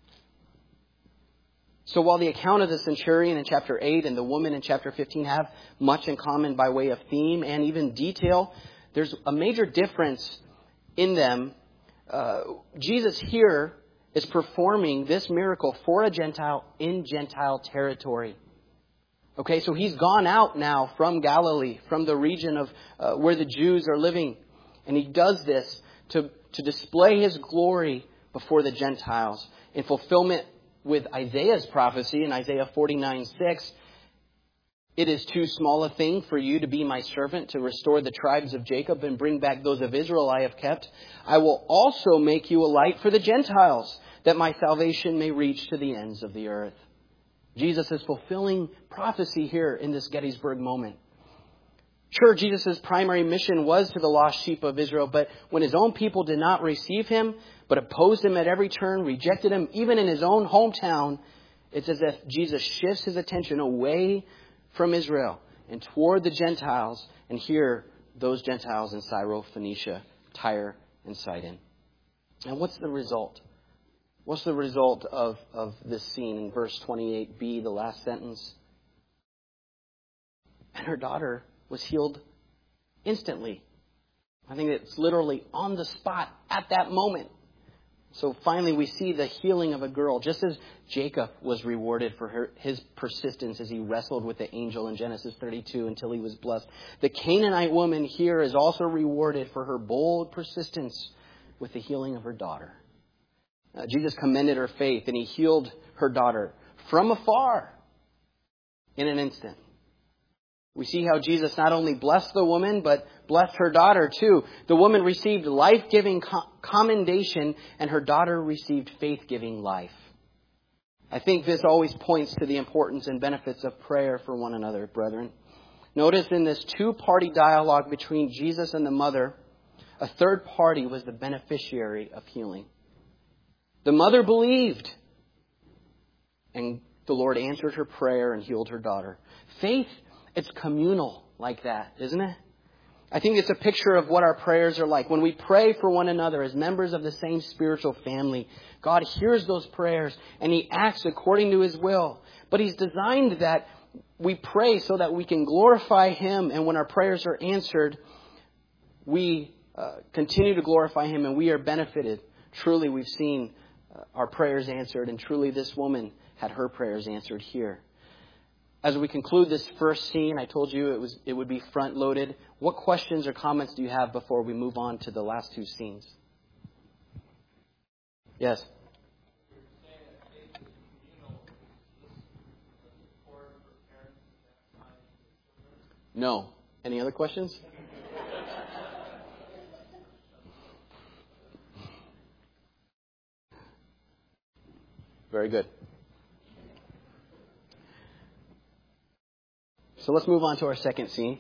[SPEAKER 1] So while the account of the centurion in chapter eight and the woman in chapter fifteen have much in common by way of theme and even detail, there's a major difference in them. Uh, Jesus here is performing this miracle for a Gentile in Gentile territory. Okay, so he's gone out now from Galilee, from the region of uh, where the Jews are living. And he does this to, to display his glory before the Gentiles in fulfillment with Isaiah's prophecy in Isaiah forty-nine six. It is too small a thing for you to be my servant, to restore the tribes of Jacob and bring back those of Israel I have kept. I will also make you a light for the Gentiles, that my salvation may reach to the ends of the earth. Jesus is fulfilling prophecy here in this Gettysburg moment. Sure, Jesus' primary mission was to the lost sheep of Israel, but when his own people did not receive him, but opposed him at every turn, rejected him, even in his own hometown, it's as if Jesus shifts his attention away from Israel and toward the Gentiles, and here those Gentiles in Syrophoenicia, Tyre, and Sidon. And what's the result? What's the result of, of this scene in verse twenty-eight b, the last sentence? And her daughter was healed instantly. I think it's literally on the spot at that moment. So finally we see the healing of a girl, just as Jacob was rewarded for her, his persistence as he wrestled with the angel in Genesis thirty-two until he was blessed. The Canaanite woman here is also rewarded for her bold persistence with the healing of her daughter. Uh, Jesus commended her faith and he healed her daughter from afar in an instant. We see how Jesus not only blessed the woman, but blessed her daughter too. The woman received life-giving commendation, and her daughter received faith-giving life. I think this always points to the importance and benefits of prayer for one another, brethren. Notice in this two-party dialogue between Jesus and the mother, a third party was the beneficiary of healing. The mother believed, and the Lord answered her prayer and healed her daughter. Faith, it's communal like that, isn't it? I think it's a picture of what our prayers are like. When we pray for one another as members of the same spiritual family, God hears those prayers and He acts according to His will. But He's designed that we pray so that we can glorify Him. And when our prayers are answered, we uh, continue to glorify Him and we are benefited. Truly, we've seen uh, our prayers answered, and truly this woman had her prayers answered here. As we conclude this first scene, I told you it was it would be front-loaded. What questions or comments do you have before we move on to the last two scenes? Yes? No. Any other questions? Very good. So let's move on to our second scene.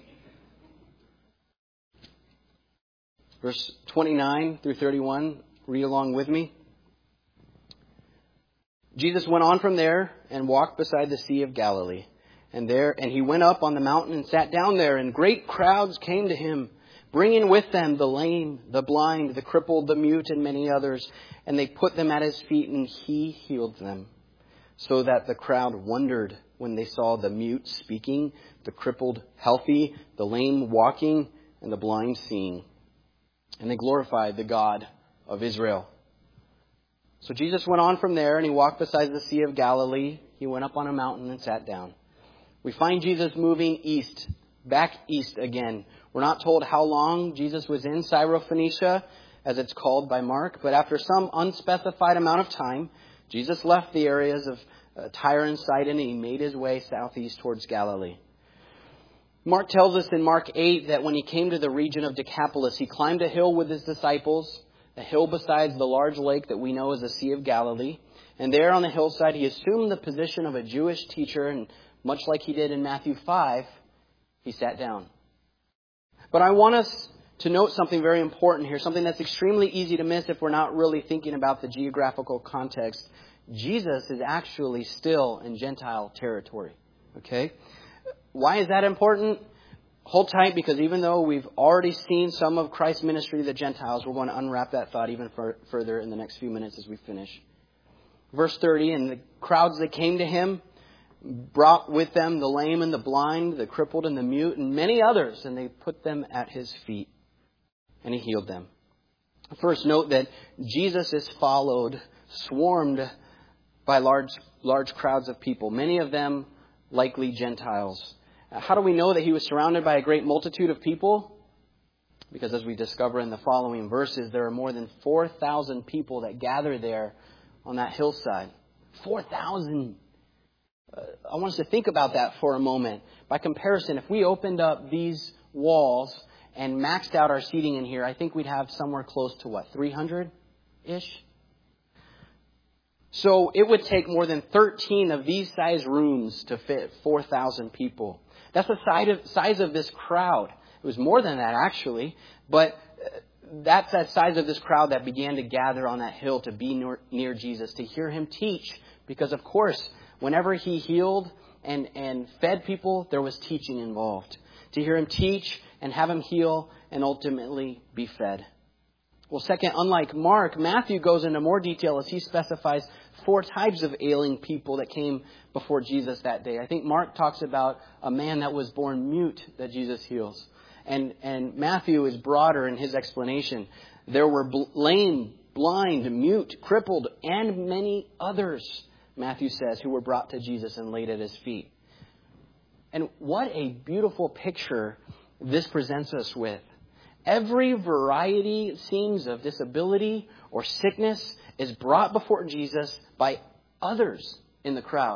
[SPEAKER 1] Verse twenty-nine through thirty-one. Read along with me. Jesus went on from there and walked beside the Sea of Galilee. And there, and he went up on the mountain and sat down there, and great crowds came to him, bringing with them the lame, the blind, the crippled, the mute, and many others. And they put them at his feet, and he healed them. So that the crowd wondered when they saw the mute speaking, the crippled healthy, the lame walking, and the blind seeing. And they glorified the God of Israel. So Jesus went on from there, and he walked beside the Sea of Galilee. He went up on a mountain and sat down. We find Jesus moving east, back east again. We're not told how long Jesus was in Syrophoenicia, as it's called by Mark, but after some unspecified amount of time, Jesus left the areas of uh, Tyre and Sidon, and he made his way southeast towards Galilee. Mark tells us in Mark eight that when he came to the region of Decapolis, he climbed a hill with his disciples, a hill besides the large lake that we know as the Sea of Galilee. And there on the hillside, he assumed the position of a Jewish teacher, and much like he did in Matthew five, he sat down. But I want us to note something very important here, something that's extremely easy to miss if we're not really thinking about the geographical context. Jesus is actually still in Gentile territory. Okay? Why is that important? Hold tight, because even though we've already seen some of Christ's ministry to the Gentiles, we're going to unwrap that thought even fur- further in the next few minutes as we finish. Verse thirty, and the crowds that came to him brought with them the lame and the blind, the crippled and the mute, and many others, and they put them at his feet, and he healed them. First, note that Jesus is followed, swarmed by large, large crowds of people, many of them likely Gentiles. How do we know that he was surrounded by a great multitude of people? Because as we discover in the following verses, there are more than four thousand people that gather there on that hillside. four thousand. Uh, I want us to think about that for a moment. By comparison, if we opened up these walls and maxed out our seating in here, I think we'd have somewhere close to what, three hundred-ish? So it would take more than thirteen of these size rooms to fit four thousand people. That's the size of, size of this crowd. It was more than that, actually. But that's that size of this crowd that began to gather on that hill to be near, near Jesus, to hear him teach. Because, of course, whenever he healed and, and fed people, there was teaching involved. To hear him teach and have him heal and ultimately be fed. Well, second, unlike Mark, Matthew goes into more detail as he specifies four types of ailing people that came before Jesus that day. I think Mark talks about a man that was born mute that Jesus heals. And, and Matthew is broader in his explanation. There were bl- lame, blind, mute, crippled, and many others, Matthew says, who were brought to Jesus and laid at his feet. And what a beautiful picture this presents us with. Every variety, it seems, of disability or sickness is brought before Jesus by others in the crowd.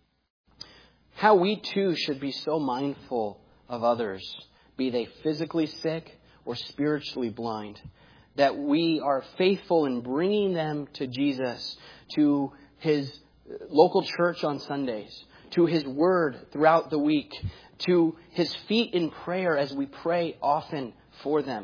[SPEAKER 1] How we too should be so mindful of others, be they physically sick or spiritually blind, that we are faithful in bringing them to Jesus, to his local church on Sundays, to his word throughout the week, to his feet in prayer as we pray often for them.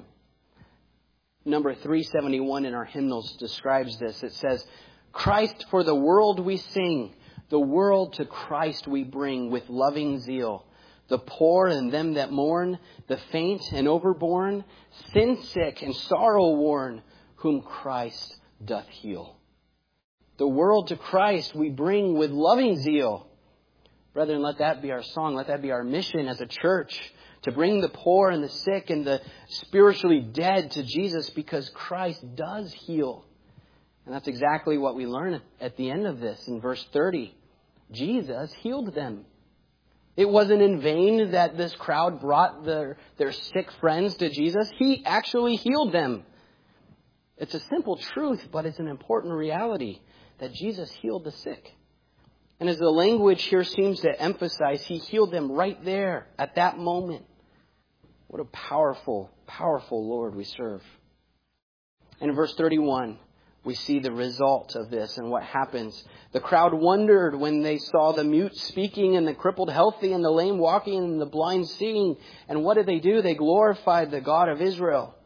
[SPEAKER 1] Number three seventy-one in our hymnals describes this. It says, Christ for the world we sing, the world to Christ we bring with loving zeal. The poor and them that mourn, the faint and overborne, sin sick and sorrow worn, whom Christ doth heal. The world to Christ we bring with loving zeal. Brethren, let that be our song. Let that be our mission as a church. To bring the poor and the sick and the spiritually dead to Jesus, because Christ does heal. And that's exactly what we learn at the end of this in verse thirty. Jesus healed them. It wasn't in vain that this crowd brought their, their sick friends to Jesus. He actually healed them. It's a simple truth, but it's an important reality that Jesus healed the sick. And as the language here seems to emphasize, he healed them right there at that moment. What a powerful, powerful Lord we serve. And in verse thirty-one, we see the result of this and what happens. The crowd wondered when they saw the mute speaking and the crippled healthy and the lame walking and the blind seeing. And what did they do? They glorified the God of Israel.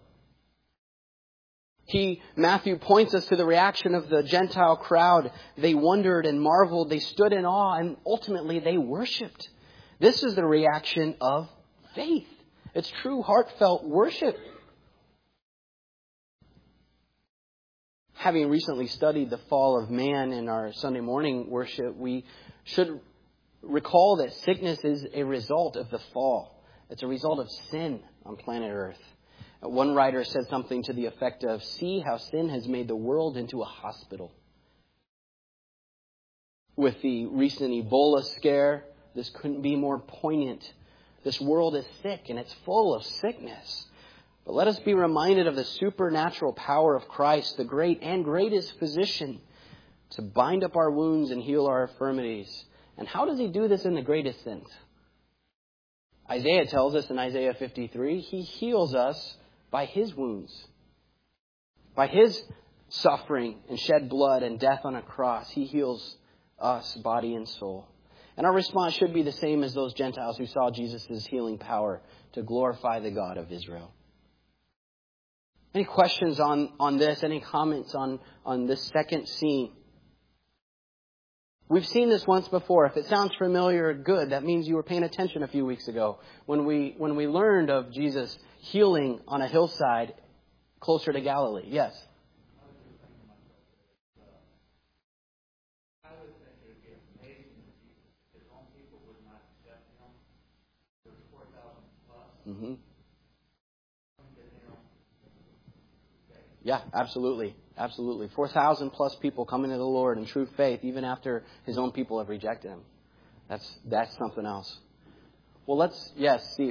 [SPEAKER 1] He, Matthew points us to the reaction of the Gentile crowd. They wondered and marveled. They stood in awe and ultimately they worshipped. This is the reaction of faith. It's true heartfelt worship. Having recently studied the fall of man in our Sunday morning worship, we should recall that sickness is a result of the fall. It's a result of sin on planet Earth. One writer said something to the effect of, see how sin has made the world into a hospital. With the recent Ebola scare, this couldn't be more poignant. This world is sick and it's full of sickness. But let us be reminded of the supernatural power of Christ, the great and greatest physician, to bind up our wounds and heal our infirmities. And how does he do this in the greatest sense? Isaiah tells us in Isaiah fifty-three, he heals us by his wounds. By his suffering and shed blood and death on a cross, he heals us, body and soul. And our response should be the same as those Gentiles who saw Jesus' healing power, to glorify the God of Israel. Any questions on, on this? Any comments on, on this second scene? We've seen this once before. If it sounds familiar, good. That means you were paying attention a few weeks ago when we when we learned of Jesus healing on a hillside closer to Galilee. Yes?
[SPEAKER 4] I would think it would be amazing if his own people would not accept him. There's four thousand plus.
[SPEAKER 1] Mm-hmm. Yeah, absolutely. Absolutely. four thousand plus people coming to the Lord in true faith, even after his own people have rejected him. That's that's something else. Well, let's, yes, Steve.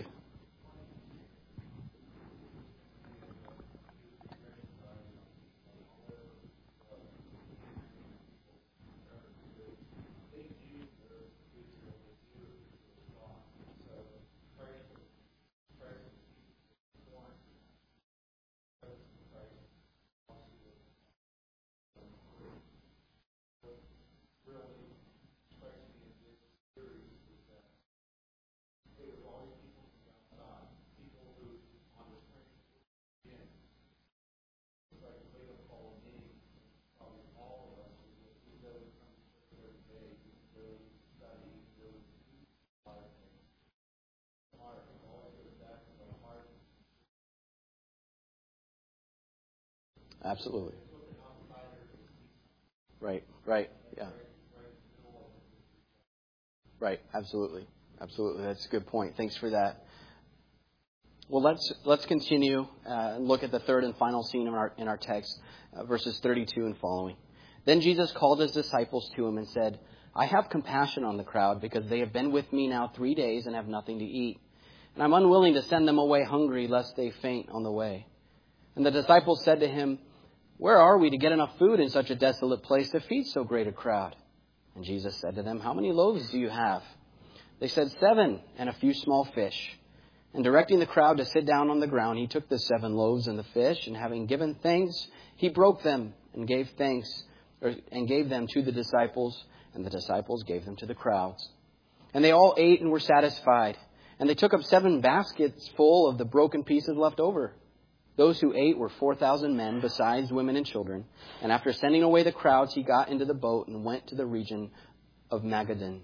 [SPEAKER 1] Absolutely. Right, right, yeah. Right, absolutely. Absolutely. That's a good point. Thanks for that. Well, let's let's continue uh, and look at the third and final scene in our in our text, uh, verses thirty-two and following. Then Jesus called his disciples to him and said, I have compassion on the crowd because they have been with me now three days and have nothing to eat. And I'm unwilling to send them away hungry lest they faint on the way. And the disciples said to him, where are we to get enough food in such a desolate place to feed so great a crowd? And Jesus said to them, how many loaves do you have? They said, seven and a few small fish. And directing the crowd to sit down on the ground, he took the seven loaves and the fish, and having given thanks, he broke them and gave thanks, or, and gave them to the disciples, and the disciples gave them to the crowds. And they all ate and were satisfied. And they took up seven baskets full of the broken pieces left over. Those who ate were four thousand men, besides women and children. And after sending away the crowds, he got into the boat and went to the region of Magadan.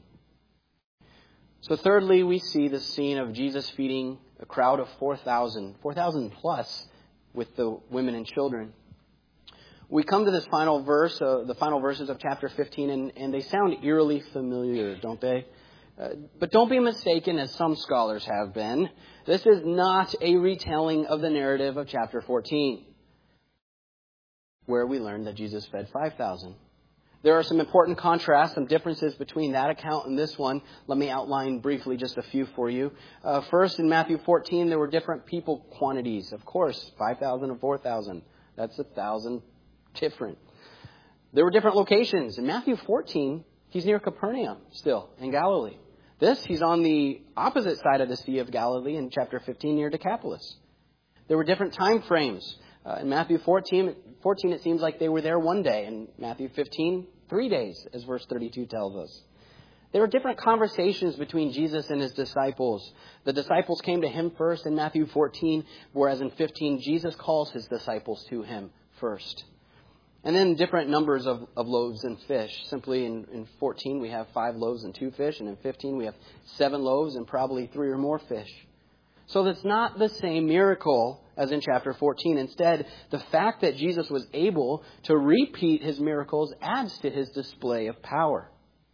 [SPEAKER 1] So thirdly, we see the scene of Jesus feeding a crowd of four thousand, four thousand plus with the women and children. We come to this final verse, uh, the final verses of chapter fifteen, and, and they sound eerily familiar, don't they? Uh, but don't be mistaken, as some scholars have been. This is not a retelling of the narrative of chapter fourteen, where we learned that Jesus fed five thousand. There are some important contrasts, some differences between that account and this one. Let me outline briefly just a few for you. Uh, first, in Matthew fourteen, there were different people quantities. Of course, five thousand and four thousand. That's a thousand different. There were different locations. In Matthew fourteen, he's near Capernaum still, in Galilee. This, he's on the opposite side of the Sea of Galilee in chapter fifteen near Decapolis. There were different time frames. Uh, in Matthew fourteen, fourteen, it seems like they were there one day. In Matthew fifteen, three days, as verse thirty-two tells us. There were different conversations between Jesus and his disciples. The disciples came to him first in Matthew fourteen, whereas in fifteen, Jesus calls his disciples to him first. And then different numbers of, of loaves and fish. Simply in, in fourteen, we have five loaves and two fish. And in fifteen, we have seven loaves and probably three or more fish. So that's not the same miracle as in chapter fourteen. Instead, the fact that Jesus was able to repeat his miracles adds to his display of power.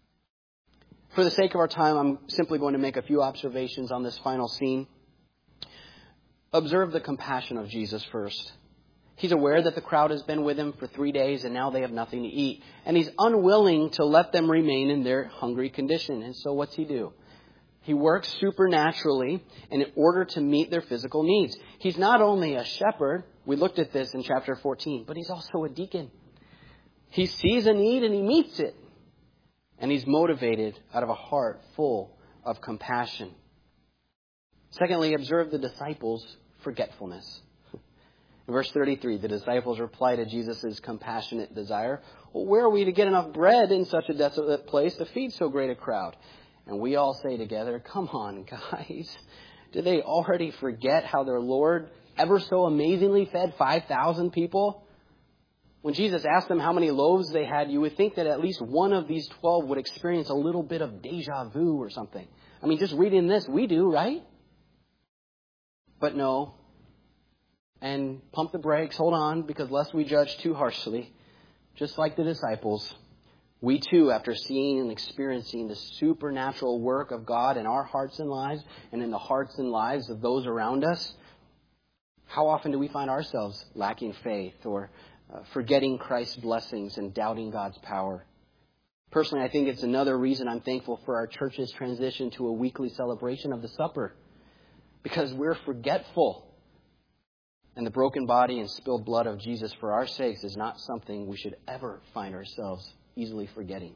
[SPEAKER 1] For the sake of our time, I'm simply going to make a few observations on this final scene. Observe the compassion of Jesus first. He's aware that the crowd has been with him for three days and now they have nothing to eat. And he's unwilling to let them remain in their hungry condition. And so what's he do? He works supernaturally in order to meet their physical needs. He's not only a shepherd, we looked at this in chapter fourteen, but he's also a deacon. He sees a need and he meets it. And he's motivated out of a heart full of compassion. Secondly, observe the disciples' forgetfulness. In verse thirty-three, the disciples reply to Jesus' compassionate desire, well, where are we to get enough bread in such a desolate place to feed so great a crowd? And we all say together, come on, guys. Did they already forget how their Lord ever so amazingly fed five thousand people? When Jesus asked them how many loaves they had, you would think that at least one of these twelve would experience a little bit of deja vu or something. I mean, just reading this, we do, right? But no. And pump the brakes, hold on, because lest we judge too harshly, just like the disciples, we too, after seeing and experiencing the supernatural work of God in our hearts and lives and in the hearts and lives of those around us, how often do we find ourselves lacking faith or uh, forgetting Christ's blessings and doubting God's power? Personally, I think it's another reason I'm thankful for our church's transition to a weekly celebration of the supper, because we're forgetful. And the broken body and spilled blood of Jesus for our sakes is not something we should ever find ourselves easily forgetting.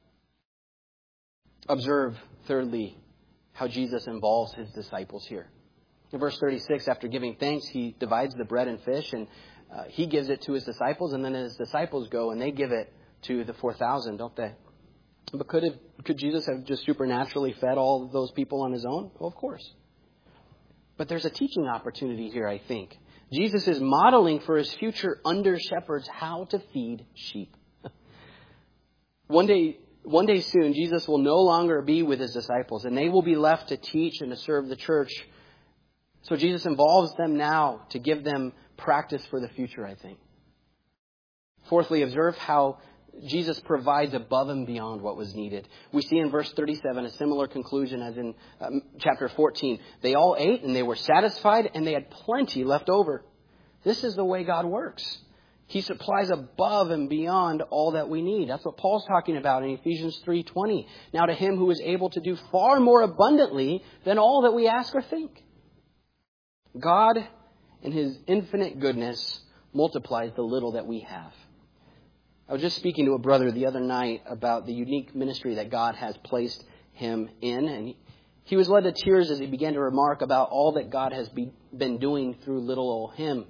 [SPEAKER 1] Observe, thirdly, how Jesus involves his disciples here. In verse thirty-six, after giving thanks, he divides the bread and fish, and uh, he gives it to his disciples, and then his disciples go and they give it to the four thousand, don't they? But could it, could Jesus have just supernaturally fed all of those people on his own? Well, of course. But there's a teaching opportunity here, I think. Jesus is modeling for his future under-shepherds how to feed sheep. One day, one day soon, Jesus will no longer be with his disciples, and they will be left to teach and to serve the church. So Jesus involves them now to give them practice for the future, I think. Fourthly, observe how Jesus provides above and beyond what was needed. We see in verse thirty-seven a similar conclusion as in um, chapter fourteen. They all ate and they were satisfied and they had plenty left over. This is the way God works. He supplies above and beyond all that we need. That's what Paul's talking about in Ephesians three twenty. Now to him who is able to do far more abundantly than all that we ask or think. God, in his infinite goodness, multiplies the little that we have. I was just speaking to a brother the other night about the unique ministry that God has placed him in. And he, he was led to tears as he began to remark about all that God has be, been doing through little old him.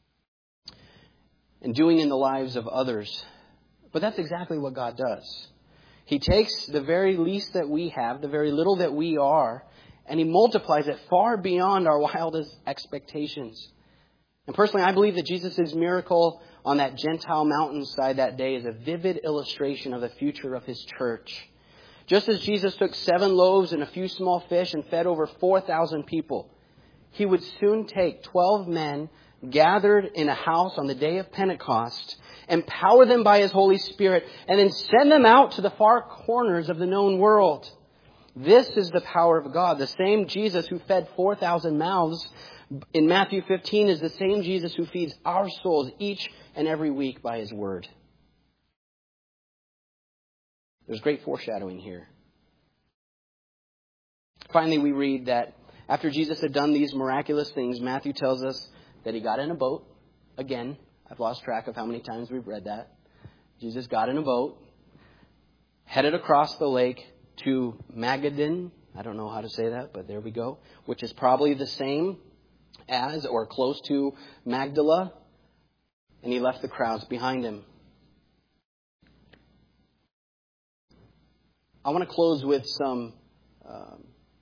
[SPEAKER 1] And doing in the lives of others. But that's exactly what God does. He takes the very least that we have, the very little that we are, and he multiplies it far beyond our wildest expectations. And personally, I believe that Jesus' miracle on that Gentile mountainside that day is a vivid illustration of the future of his church. Just as Jesus took seven loaves and a few small fish and fed over four thousand people, he would soon take twelve men gathered in a house on the day of Pentecost, empower them by his Holy Spirit, and then send them out to the far corners of the known world. This is the power of God. The same Jesus who fed four thousand mouths in Matthew fifteen is the same Jesus who feeds our souls each and every week by his word. There's great foreshadowing here. Finally, we read that after Jesus had done these miraculous things, Matthew tells us that he got in a boat. Again, I've lost track of how many times we've read that. Jesus got in a boat, headed across the lake to Magadan. I don't know how to say that, but there we go. Which is probably the same as or close to Magdala. And he left the crowds behind him. I want to close with some um,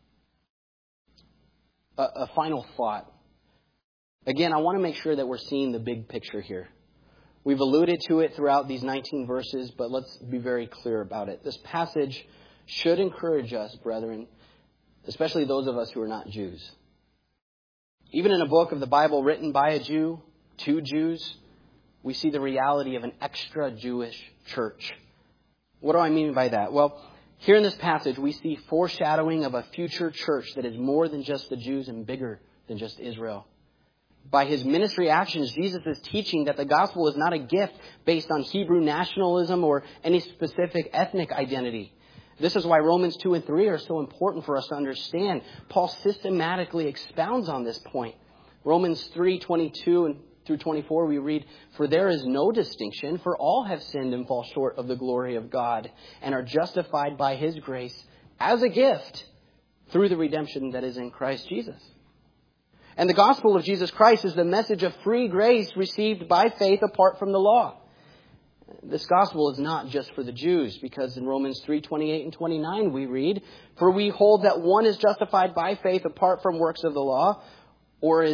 [SPEAKER 1] a, a final thought. Again, I want to make sure that we're seeing the big picture here. We've alluded to it throughout these nineteen verses, but let's be very clear about it. This passage should encourage us, brethren, especially those of us who are not Jews. Even in a book of the Bible written by a Jew, to Jews, we see the reality of an extra Jewish church. What do I mean by that? Well, here in this passage, we see foreshadowing of a future church that is more than just the Jews and bigger than just Israel. By his ministry actions, Jesus is teaching that the gospel is not a gift based on Hebrew nationalism or any specific ethnic identity. This is why Romans two and three are so important for us to understand. Paul systematically expounds on this point. Romans three twenty-two and through twenty-four, we read, "For there is no distinction, for all have sinned and fall short of the glory of God, and are justified by his grace as a gift through the redemption that is in Christ Jesus." And the gospel of Jesus Christ is the message of free grace received by faith apart from the law. This gospel is not just for the Jews, because in Romans three twenty-eight and twenty-nine we read, "For we hold that one is justified by faith apart from works of the law, or is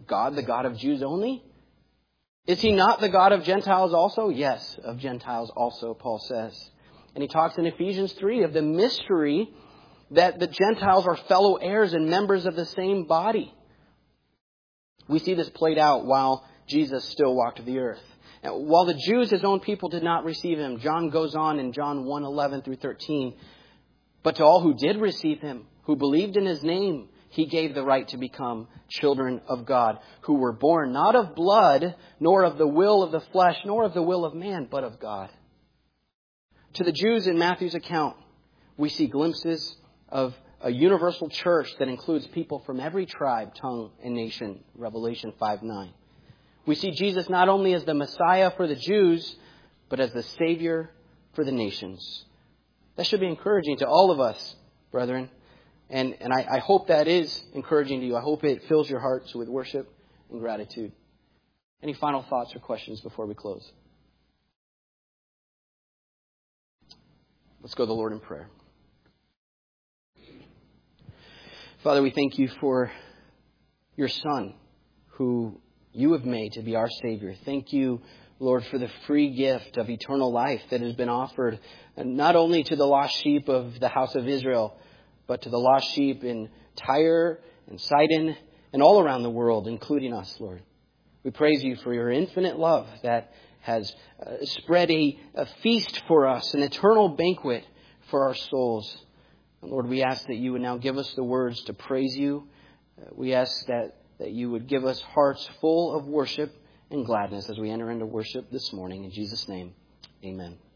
[SPEAKER 1] God the God of Jews only? Is he not the God of Gentiles also? Yes, of Gentiles also, Paul says. And he talks in Ephesians three of the mystery that the Gentiles are fellow heirs and members of the same body. We see this played out while Jesus still walked the earth. And while the Jews, his own people, did not receive him, John goes on in John one eleven through thirteen. But to all who did receive him, who believed in his name, he gave the right to become children of God, who were born not of blood, nor of the will of the flesh, nor of the will of man, but of God. To the Jews in Matthew's account, we see glimpses of a universal church that includes people from every tribe, tongue, and nation, Revelation five nine. We see Jesus not only as the Messiah for the Jews, but as the Savior for the nations. That should be encouraging to all of us, brethren. And, and I, I hope that is encouraging to you. I hope it fills your hearts with worship and gratitude. Any final thoughts or questions before we close? Let's go to the Lord in prayer. Father, we thank you for your Son, who you have made to be our Savior. Thank you, Lord, for the free gift of eternal life that has been offered not only to the lost sheep of the house of Israel, but to the lost sheep in Tyre and Sidon and all around the world, including us, Lord. We praise you for your infinite love that has uh, spread a, a feast for us, an eternal banquet for our souls. And Lord, we ask that you would now give us the words to praise you. Uh, we ask that, that you would give us hearts full of worship and gladness as we enter into worship this morning. In Jesus' name, amen.